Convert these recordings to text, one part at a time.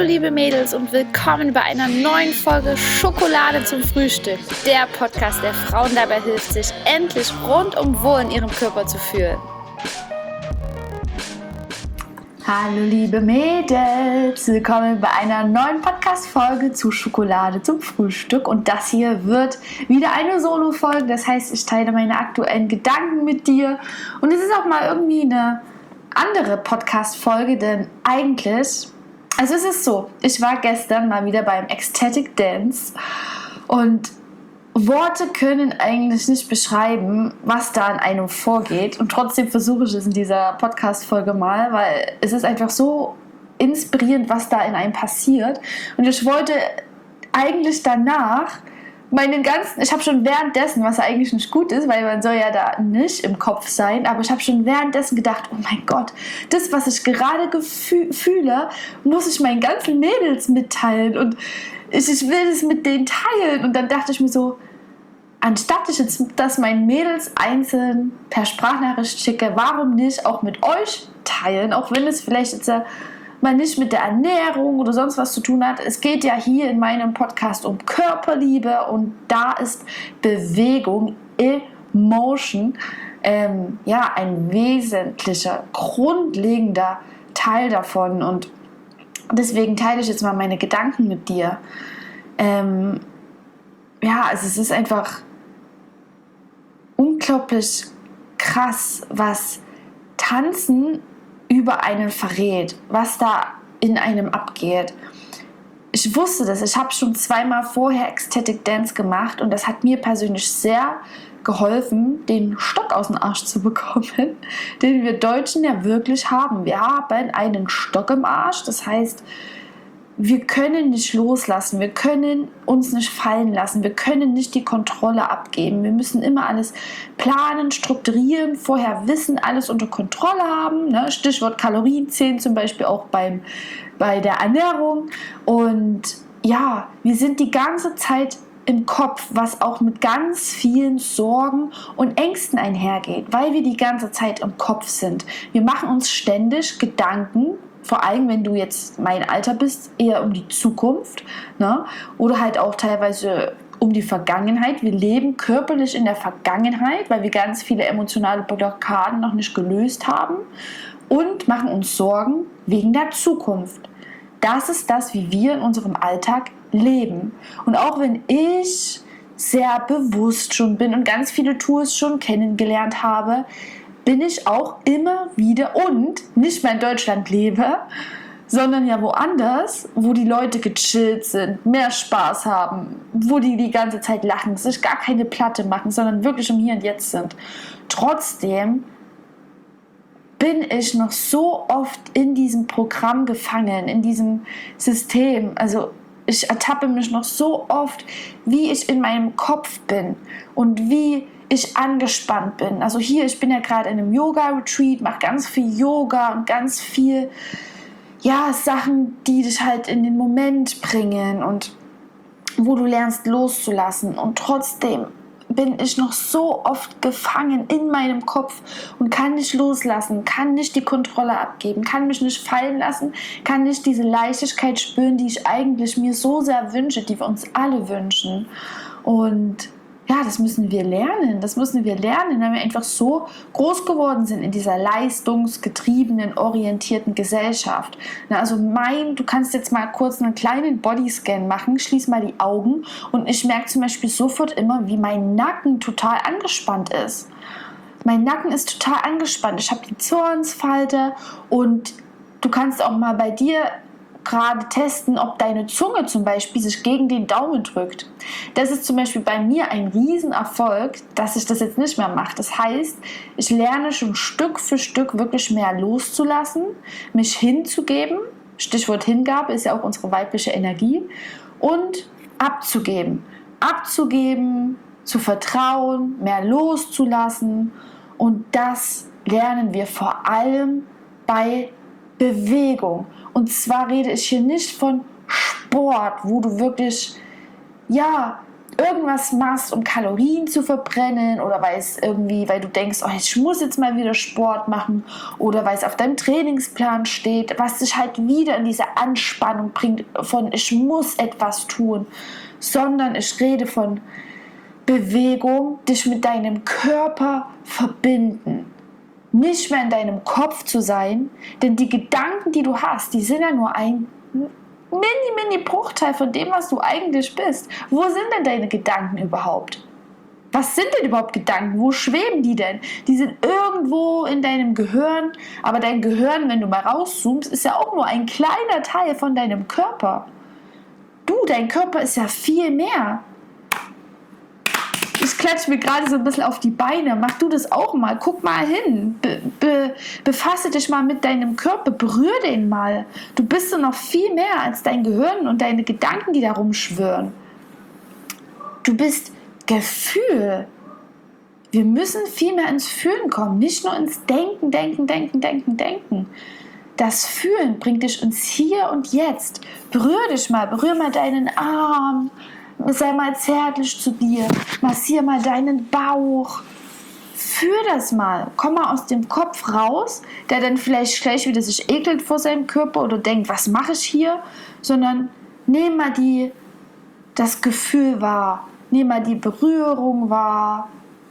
Hallo liebe Mädels und willkommen bei einer neuen Folge Schokolade zum Frühstück. Der Podcast, der Frauen dabei hilft, sich endlich rundum wohl in ihrem Körper zu fühlen. Hallo liebe Mädels, willkommen bei einer neuen Podcast-Folge zu Schokolade zum Frühstück. Und das hier wird wieder eine Solo-Folge, das heißt, ich teile meine aktuellen Gedanken mit dir. Und es ist auch mal irgendwie eine andere Podcast-Folge, denn eigentlich, also es ist so, ich war gestern mal wieder beim Ecstatic Dance und Worte können eigentlich nicht beschreiben, was da in einem vorgeht, und trotzdem versuche ich es in dieser Podcast-Folge mal, weil es ist einfach so inspirierend, was da in einem passiert, und ich wollte eigentlich danach ich habe schon währenddessen, was eigentlich nicht gut ist, weil man soll ja da nicht im Kopf sein, aber ich habe schon währenddessen gedacht, oh mein Gott, das, was ich gerade fühle, muss ich meinen ganzen Mädels mitteilen und ich will es mit denen teilen. Und dann dachte ich mir so, anstatt ich jetzt das meinen Mädels einzeln per Sprachnachricht schicke, warum nicht auch mit euch teilen, auch wenn es vielleicht jetzt mal nicht mit der Ernährung oder sonst was zu tun hat. Es geht ja hier in meinem Podcast um Körperliebe, und da ist Bewegung, Emotion, ein wesentlicher, grundlegender Teil davon, und deswegen teile ich jetzt mal meine Gedanken mit dir. Es ist einfach unglaublich krass, was Tanzen über einen verrät, was da in einem abgeht. Ich wusste das, ich habe schon 2-mal vorher Ecstatic Dance gemacht, und das hat mir persönlich sehr geholfen, den Stock aus dem Arsch zu bekommen, den wir Deutschen ja wirklich haben. Wir haben einen Stock im Arsch, das heißt, wir können nicht loslassen, wir können uns nicht fallen lassen, wir können nicht die Kontrolle abgeben. Wir müssen immer alles planen, strukturieren, vorher wissen, alles unter Kontrolle haben. Ne? Stichwort Kalorien zählen zum Beispiel auch bei der Ernährung. Und ja, wir sind die ganze Zeit im Kopf, was auch mit ganz vielen Sorgen und Ängsten einhergeht, weil wir die ganze Zeit im Kopf sind. Wir machen uns ständig Gedanken, vor allem wenn du jetzt mein Alter bist, eher um die Zukunft, ne? Oder halt auch teilweise um die Vergangenheit. Wir leben körperlich in der Vergangenheit, weil wir ganz viele emotionale Blockaden noch nicht gelöst haben, und machen uns Sorgen wegen der Zukunft. Das ist das, wie wir in unserem Alltag leben. Und auch wenn ich sehr bewusst schon bin und ganz viele Tools schon kennengelernt habe, bin ich auch immer wieder, und nicht mehr in Deutschland lebe, sondern ja woanders, wo die Leute gechillt sind, mehr Spaß haben, wo die ganze Zeit lachen, sich gar keine Platte machen, sondern wirklich im Hier und Jetzt sind. Trotzdem bin ich noch so oft in diesem Programm gefangen, in diesem System. Also ich ertappe mich noch so oft, wie ich in meinem Kopf bin und wie ich angespannt bin. Also hier, ich bin ja gerade in einem Yoga-Retreat, mache ganz viel Yoga und ganz viel, Sachen, die dich halt in den Moment bringen und wo du lernst loszulassen. Und trotzdem bin ich noch so oft gefangen in meinem Kopf und kann nicht loslassen, kann nicht die Kontrolle abgeben, kann mich nicht fallen lassen, kann nicht diese Leichtigkeit spüren, die ich eigentlich mir so sehr wünsche, die wir uns alle wünschen. Und ja, das müssen wir lernen, weil wir einfach so groß geworden sind in dieser leistungsgetriebenen, orientierten Gesellschaft. Also du kannst jetzt mal kurz einen kleinen Bodyscan machen, schließ mal die Augen, und ich merke zum Beispiel sofort immer, wie mein Nacken total angespannt ist. Mein Nacken ist total angespannt, ich habe die Zornsfalte, und du kannst auch mal bei dir gerade testen, ob deine Zunge zum Beispiel sich gegen den Daumen drückt. Das ist zum Beispiel bei mir ein Riesenerfolg, dass ich das jetzt nicht mehr mache. Das heißt, ich lerne schon Stück für Stück wirklich mehr loszulassen, mich hinzugeben. Stichwort Hingabe ist ja auch unsere weibliche Energie. Und abzugeben. Abzugeben, zu vertrauen, mehr loszulassen. Und das lernen wir vor allem bei Bewegung. Und zwar rede ich hier nicht von Sport, wo du wirklich irgendwas machst, um Kalorien zu verbrennen oder weil du denkst, oh, ich muss jetzt mal wieder Sport machen oder weil es auf deinem Trainingsplan steht, was dich halt wieder in diese Anspannung bringt von ich muss etwas tun, sondern ich rede von Bewegung, dich mit deinem Körper verbinden. Nicht mehr in deinem Kopf zu sein, denn die Gedanken, die du hast, die sind ja nur ein Mini-Bruchteil von dem, was du eigentlich bist. Wo sind denn deine Gedanken überhaupt? Was sind denn überhaupt Gedanken? Wo schweben die denn? Die sind irgendwo in deinem Gehirn, aber dein Gehirn, wenn du mal rauszoomst, ist ja auch nur ein kleiner Teil von deinem Körper. Dein Körper ist ja viel mehr. Ich klatsche mir gerade so ein bisschen auf die Beine. Mach du das auch mal. Guck mal hin. Befasse dich mal mit deinem Körper. Berühr den mal. Du bist so noch viel mehr als dein Gehirn und deine Gedanken, die da rumschwirren. Du bist Gefühl. Wir müssen viel mehr ins Fühlen kommen. Nicht nur ins Denken. Das Fühlen bringt dich ins Hier und Jetzt. Berühr dich mal. Berühr mal deinen Arm. Sei mal zärtlich zu dir, massier mal deinen Bauch, fühl das mal, komm mal aus dem Kopf raus, der dann vielleicht gleich wieder sich ekelt vor seinem Körper oder denkt, was mache ich hier, sondern nimm mal das Gefühl wahr, nimm mal die Berührung wahr,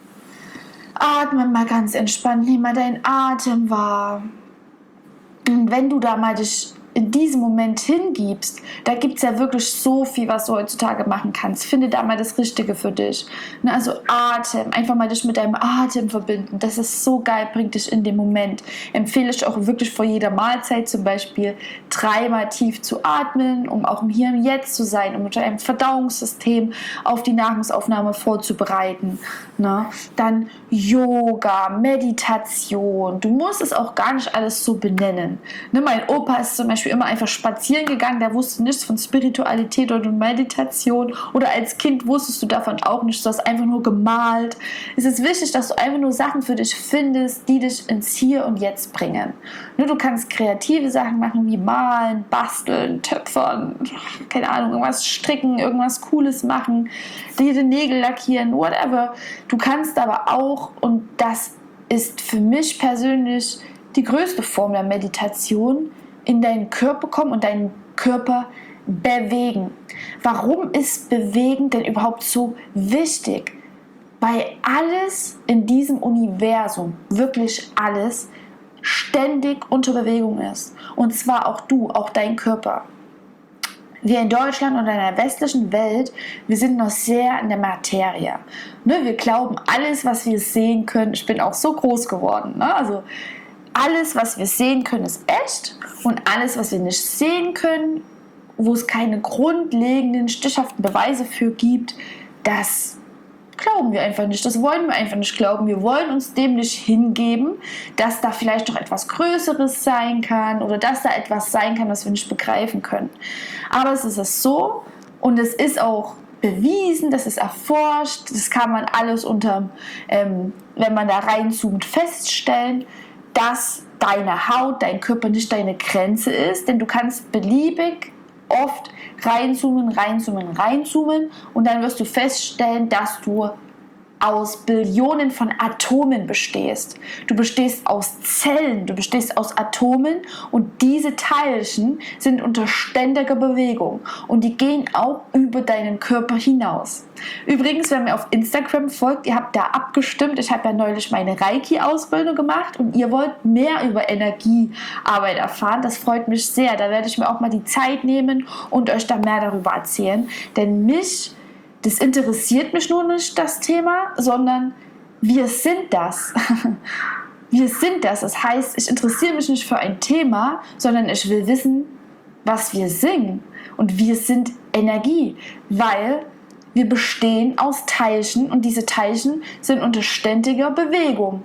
atme mal ganz entspannt, nimm mal deinen Atem wahr. Und wenn du da mal dich in diesem Moment hingibst, da gibt es ja wirklich so viel, was du heutzutage machen kannst. Finde da mal das Richtige für dich. Also Atem, einfach mal dich mit deinem Atem verbinden. Das ist so geil, bringt dich in den Moment. Empfehle ich auch wirklich vor jeder Mahlzeit zum Beispiel 3-mal tief zu atmen, um auch im Hier und Jetzt zu sein, um mit deinem Verdauungssystem auf die Nahrungsaufnahme vorzubereiten. Dann Yoga, Meditation. Du musst es auch gar nicht alles so benennen. Mein Opa ist zum Beispiel immer einfach spazieren gegangen, der wusste nichts von Spiritualität oder Meditation oder als Kind wusstest du davon auch nichts, du hast einfach nur gemalt. Es ist wichtig, dass du einfach nur Sachen für dich findest, die dich ins Hier und Jetzt bringen. Du kannst kreative Sachen machen wie malen, basteln, töpfern, keine Ahnung, irgendwas stricken, irgendwas Cooles machen, dir die Nägel lackieren, whatever. Du kannst aber auch, und das ist für mich persönlich die größte Form der Meditation, in deinen Körper kommen und deinen Körper bewegen. Warum ist Bewegen denn überhaupt so wichtig? Weil alles in diesem Universum, wirklich alles, ständig unter Bewegung ist. Und zwar auch du, auch dein Körper. Wir in Deutschland und in der westlichen Welt, wir sind noch sehr in der Materie. Wir glauben, alles, was wir sehen können, ich bin auch so groß geworden, also alles, was wir sehen können, ist echt und alles, was wir nicht sehen können, wo es keine grundlegenden, stichhaften Beweise für gibt, das glauben wir einfach nicht, das wollen wir einfach nicht glauben. Wir wollen uns dem nicht hingeben, dass da vielleicht noch etwas Größeres sein kann oder dass da etwas sein kann, was wir nicht begreifen können. Aber es ist so und es ist auch bewiesen, das ist erforscht, das kann man alles wenn man da reinzoomt, feststellen, dass deine Haut, dein Körper nicht deine Grenze ist, denn du kannst beliebig oft reinzoomen und dann wirst du feststellen, dass du aus Billionen von Atomen bestehst. Du bestehst aus Zellen, du bestehst aus Atomen und diese Teilchen sind unter ständiger Bewegung und die gehen auch über deinen Körper hinaus. Übrigens, wenn ihr auf Instagram folgt, ihr habt da abgestimmt, ich habe ja neulich meine Reiki-Ausbildung gemacht und ihr wollt mehr über Energiearbeit erfahren, das freut mich sehr. Da werde ich mir auch mal die Zeit nehmen und euch da mehr darüber erzählen, denn das interessiert mich nur nicht, das Thema, sondern wir sind das. Wir sind das. Das heißt, ich interessiere mich nicht für ein Thema, sondern ich will wissen, was wir sind. Und wir sind Energie, weil wir bestehen aus Teilchen und diese Teilchen sind unter ständiger Bewegung.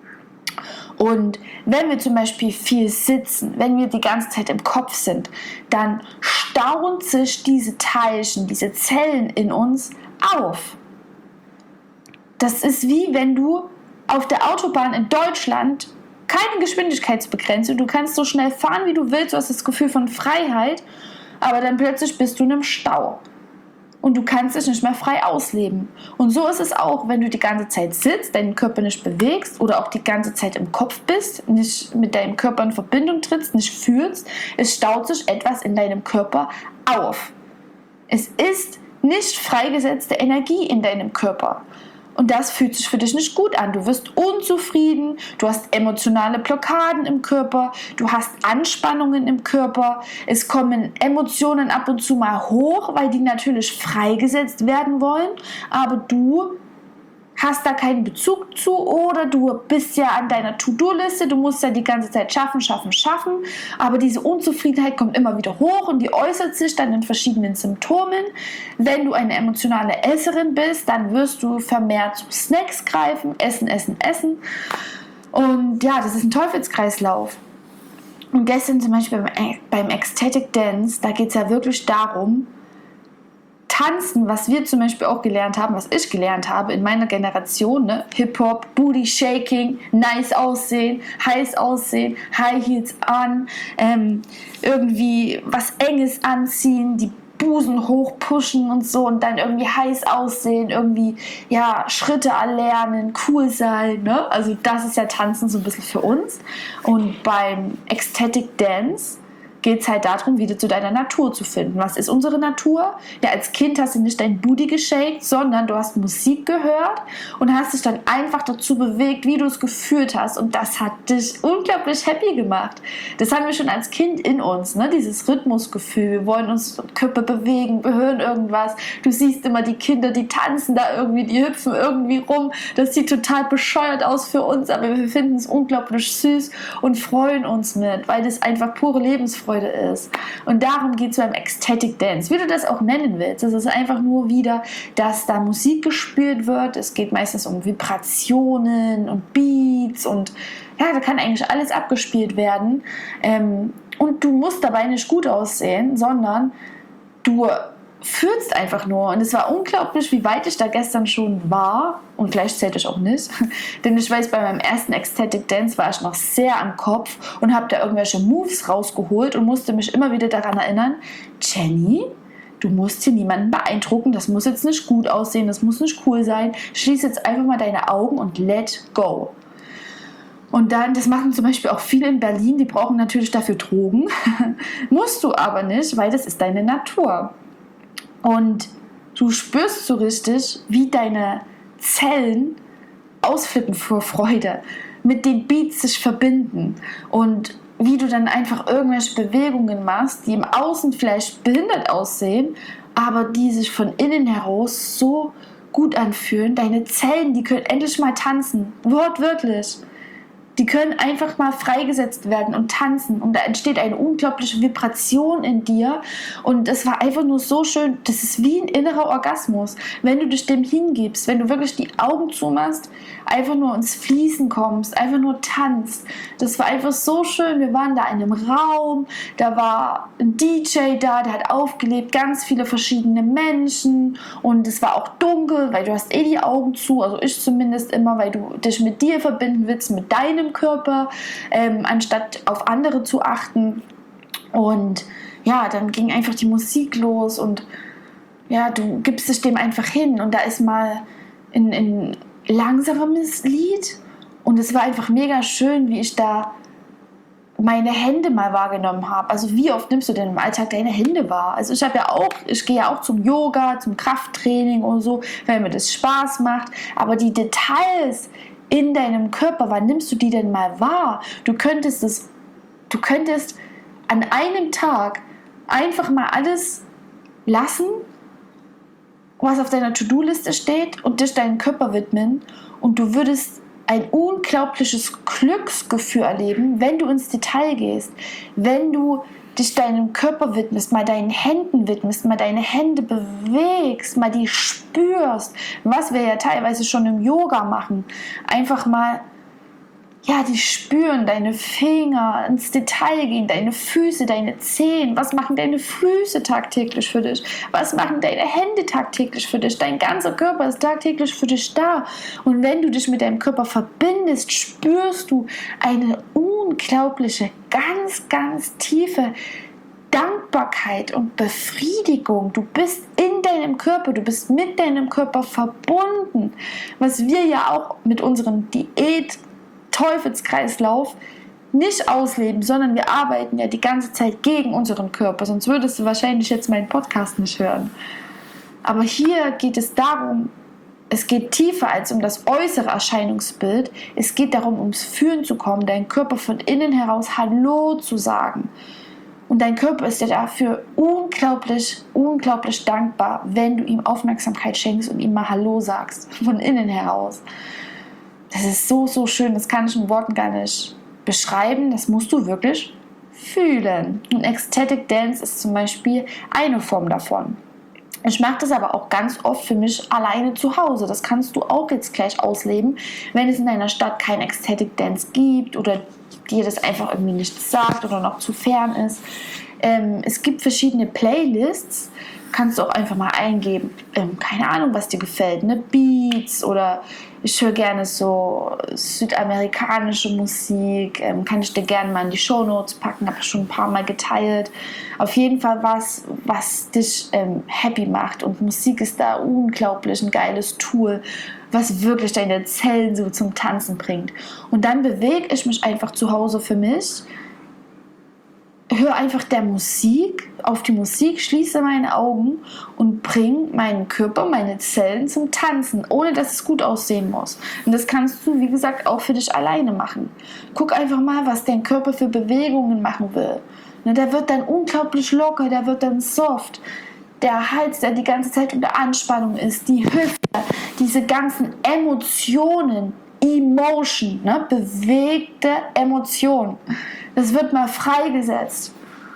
Und wenn wir zum Beispiel viel sitzen, wenn wir die ganze Zeit im Kopf sind, dann stauen sich diese Teilchen, diese Zellen in uns auf. Das ist wie wenn du auf der Autobahn in Deutschland keine Geschwindigkeitsbegrenzung, du kannst so schnell fahren, wie du willst, du hast das Gefühl von Freiheit, aber dann plötzlich bist du in einem Stau. und du kannst dich nicht mehr frei ausleben. Und so ist es auch, wenn du die ganze Zeit sitzt, deinen Körper nicht bewegst oder auch die ganze Zeit im Kopf bist, nicht mit deinem Körper in Verbindung trittst, nicht fühlst. Es staut sich etwas in deinem Körper auf. Es ist nicht freigesetzte Energie in deinem Körper. Und das fühlt sich für dich nicht gut an. Du wirst unzufrieden, du hast emotionale Blockaden im Körper, du hast Anspannungen im Körper, es kommen Emotionen ab und zu mal hoch, weil die natürlich freigesetzt werden wollen, aber du hast da keinen Bezug zu oder du bist ja an deiner To-Do-Liste, du musst ja die ganze Zeit schaffen, aber diese Unzufriedenheit kommt immer wieder hoch und die äußert sich dann in verschiedenen Symptomen. Wenn du eine emotionale Esserin bist, dann wirst du vermehrt zu Snacks greifen, essen und ja, das ist ein Teufelskreislauf. Und gestern zum Beispiel beim Ecstatic Dance, da geht es ja wirklich darum, Tanzen, was wir zum Beispiel auch gelernt haben, was ich gelernt habe in meiner Generation, ne? Hip-Hop, Booty Shaking, nice aussehen, heiß aussehen, High Heels an, irgendwie was Enges anziehen, die Busen hochpushen und so und dann irgendwie heiß aussehen, irgendwie ja Schritte erlernen, cool sein, ne? Also das ist ja Tanzen so ein bisschen für uns. Und beim Ecstatic Dance geht es halt darum, wieder zu deiner Natur zu finden. Was ist unsere Natur? Ja, als Kind hast du nicht dein Booty geshakt, sondern du hast Musik gehört und hast dich dann einfach dazu bewegt, wie du es gefühlt hast. Und das hat dich unglaublich happy gemacht. Das haben wir schon als Kind in uns, ne? Dieses Rhythmusgefühl. Wir wollen uns Körper bewegen, wir hören irgendwas. Du siehst immer die Kinder, die tanzen da irgendwie, die hüpfen irgendwie rum. Das sieht total bescheuert aus für uns, aber wir finden es unglaublich süß und freuen uns mit, weil das einfach pure Lebensfreude ist. Und darum geht es beim Ecstatic Dance. Wie du das auch nennen willst, es ist einfach nur wieder, dass da Musik gespielt wird. Es geht meistens um Vibrationen und Beats und ja, da kann eigentlich alles abgespielt werden. Und du musst dabei nicht gut aussehen, sondern du fühlst einfach nur. Und es war unglaublich, wie weit ich da gestern schon war und gleichzeitig auch nicht. Denn ich weiß, bei meinem ersten Ecstatic Dance war ich noch sehr am Kopf und habe da irgendwelche Moves rausgeholt und musste mich immer wieder daran erinnern, Jenny, du musst hier niemanden beeindrucken, das muss jetzt nicht gut aussehen, das muss nicht cool sein. Schließ jetzt einfach mal deine Augen und let go. Und dann, das machen zum Beispiel auch viele in Berlin, die brauchen natürlich dafür Drogen. Musst du aber nicht, weil das ist deine Natur. Und du spürst so richtig, wie deine Zellen ausflippen vor Freude, mit den Beats sich verbinden und wie du dann einfach irgendwelche Bewegungen machst, die im Außen vielleicht behindert aussehen, aber die sich von innen heraus so gut anfühlen. Deine Zellen, die können endlich mal tanzen, wortwörtlich. Die können einfach mal freigesetzt werden und tanzen und da entsteht eine unglaubliche Vibration in dir und es war einfach nur so schön, das ist wie ein innerer Orgasmus, wenn du dich dem hingibst, wenn du wirklich die Augen zumachst, einfach nur ins Fließen kommst, einfach nur tanzt. Das war einfach so schön, wir waren da in einem Raum, da war ein DJ da, der hat aufgelegt, ganz viele verschiedene Menschen und es war auch dunkel, weil du hast die Augen zu, also ich zumindest immer, weil du dich mit dir verbinden willst, mit deinem Körper, anstatt auf andere zu achten. Und ja, dann ging einfach die Musik los und ja, du gibst dich dem einfach hin und da ist mal ein langsames Lied und es war einfach mega schön, wie ich da meine Hände mal wahrgenommen habe. Also wie oft nimmst du denn im Alltag deine Hände wahr? Also ich gehe ja auch zum Yoga, zum Krafttraining und so, weil mir das Spaß macht, aber die Details in deinem Körper, wann nimmst du die denn mal wahr? Du könntest an einem Tag einfach mal alles lassen, was auf deiner To-Do-Liste steht und dich deinem Körper widmen und du würdest ein unglaubliches Glücksgefühl erleben, wenn du ins Detail gehst, wenn du dich deinem Körper widmest, mal deinen Händen widmest, mal deine Hände bewegst, mal die spürst, was wir ja teilweise schon im Yoga machen. Einfach mal, ja, die spüren, deine Finger, ins Detail gehen, deine Füße, deine Zehen. Was machen deine Füße tagtäglich für dich? Was machen deine Hände tagtäglich für dich? Dein ganzer Körper ist tagtäglich für dich da. Und wenn du dich mit deinem Körper verbindest, spürst du eine unglaubliche, ganz, ganz tiefe Dankbarkeit und Befriedigung. Du bist in deinem Körper, du bist mit deinem Körper verbunden. Was wir ja auch mit unserem Diät-Teufelskreislauf nicht ausleben, sondern wir arbeiten ja die ganze Zeit gegen unseren Körper. Sonst würdest du wahrscheinlich jetzt meinen Podcast nicht hören. Aber hier geht es darum, es geht tiefer als um das äußere Erscheinungsbild. Es geht darum, ums Fühlen zu kommen, deinen Körper von innen heraus Hallo zu sagen. Und dein Körper ist dir dafür unglaublich, unglaublich dankbar, wenn du ihm Aufmerksamkeit schenkst und ihm mal Hallo sagst, von innen heraus. Das ist so, so schön, das kann ich in Worten gar nicht beschreiben, das musst du wirklich fühlen. Und Ecstatic Dance ist zum Beispiel eine Form davon. Ich mache das aber auch ganz oft für mich alleine zu Hause. Das kannst du auch jetzt gleich ausleben, wenn es in deiner Stadt kein Ecstatic Dance gibt oder dir das einfach irgendwie nicht sagt oder noch zu fern ist. Es gibt verschiedene Playlists, kannst du auch einfach mal eingeben, keine Ahnung, was dir gefällt, ne? Beats oder ich höre gerne so südamerikanische Musik, kann ich dir gerne mal in die Shownotes packen, habe ich schon ein paar Mal geteilt. Auf jeden Fall was dich happy macht und Musik ist da unglaublich ein geiles Tool, was wirklich deine Zellen so zum Tanzen bringt. Und dann bewege ich mich einfach zu Hause für mich, höre einfach der Musik, auf die Musik, schließe meine Augen und bringe meinen Körper, meine Zellen zum Tanzen, ohne dass es gut aussehen muss. Und das kannst du, wie gesagt, auch für dich alleine machen. Guck einfach mal, was dein Körper für Bewegungen machen will. Der wird dann unglaublich locker, der wird dann soft. Der Hals, der die ganze Zeit unter Anspannung ist, die Hüfte, diese ganzen Emotionen, Emotion, ne? Bewegte Emotion. Das wird mal freigesetzt.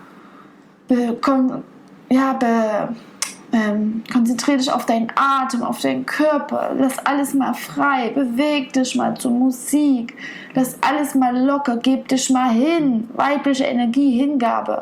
Konzentriere dich auf deinen Atem, auf deinen Körper. Lass alles mal frei. Beweg dich mal zur Musik. Lass alles mal locker. Gib dich mal hin. Weibliche Energie, Hingabe.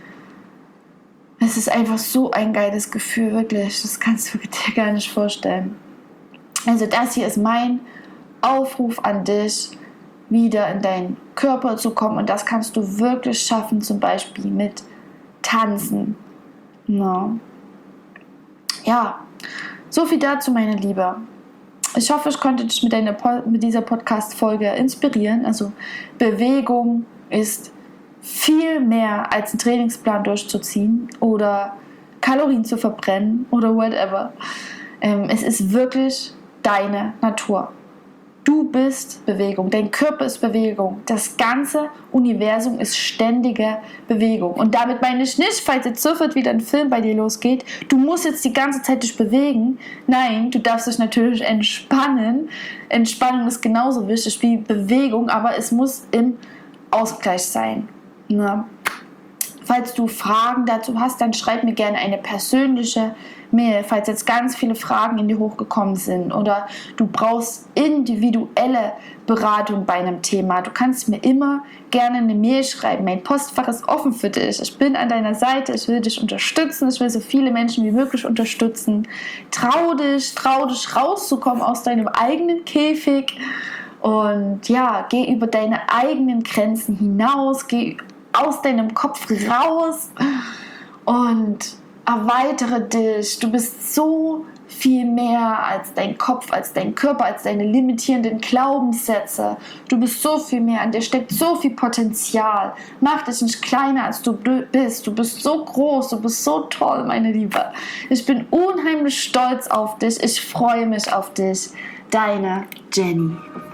Es ist einfach so ein geiles Gefühl, wirklich. Das kannst du dir gar nicht vorstellen. Also das hier ist mein Aufruf an dich, wieder in deinen Körper zu kommen, und das kannst du wirklich schaffen, zum Beispiel mit Tanzen. No. Ja, so viel dazu, meine Liebe. Ich hoffe, ich konnte dich mit dieser Podcast-Folge inspirieren. Also Bewegung ist viel mehr als einen Trainingsplan durchzuziehen oder Kalorien zu verbrennen oder whatever. Es ist wirklich deine Natur. Du bist Bewegung, dein Körper ist Bewegung, das ganze Universum ist ständige Bewegung. Und damit meine ich nicht, falls jetzt sofort wieder ein Film bei dir losgeht, du musst jetzt die ganze Zeit dich bewegen. Nein, du darfst dich natürlich entspannen. Entspannung ist genauso wichtig wie Bewegung, aber es muss im Ausgleich sein. Na? Falls du Fragen dazu hast, dann schreib mir gerne eine persönliche Mail, falls jetzt ganz viele Fragen in dir hochgekommen sind oder du brauchst individuelle Beratung bei einem Thema. Du kannst mir immer gerne eine Mail schreiben. Mein Postfach ist offen für dich. Ich bin an deiner Seite. Ich will dich unterstützen. Ich will so viele Menschen wie möglich unterstützen. Trau dich rauszukommen aus deinem eigenen Käfig und ja, geh über deine eigenen Grenzen hinaus. Geh aus deinem Kopf raus und erweitere dich. Du bist so viel mehr als dein Kopf, als dein Körper, als deine limitierenden Glaubenssätze. Du bist so viel mehr, an dir steckt so viel Potenzial. Mach dich nicht kleiner, als du bist. Du bist so groß, du bist so toll, meine Liebe. Ich bin unheimlich stolz auf dich. Ich freue mich auf dich. Deine Jenny.